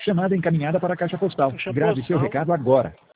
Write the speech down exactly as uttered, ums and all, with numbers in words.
Chamada encaminhada para a caixa postal. Caixa Grave seu postal. recado agora.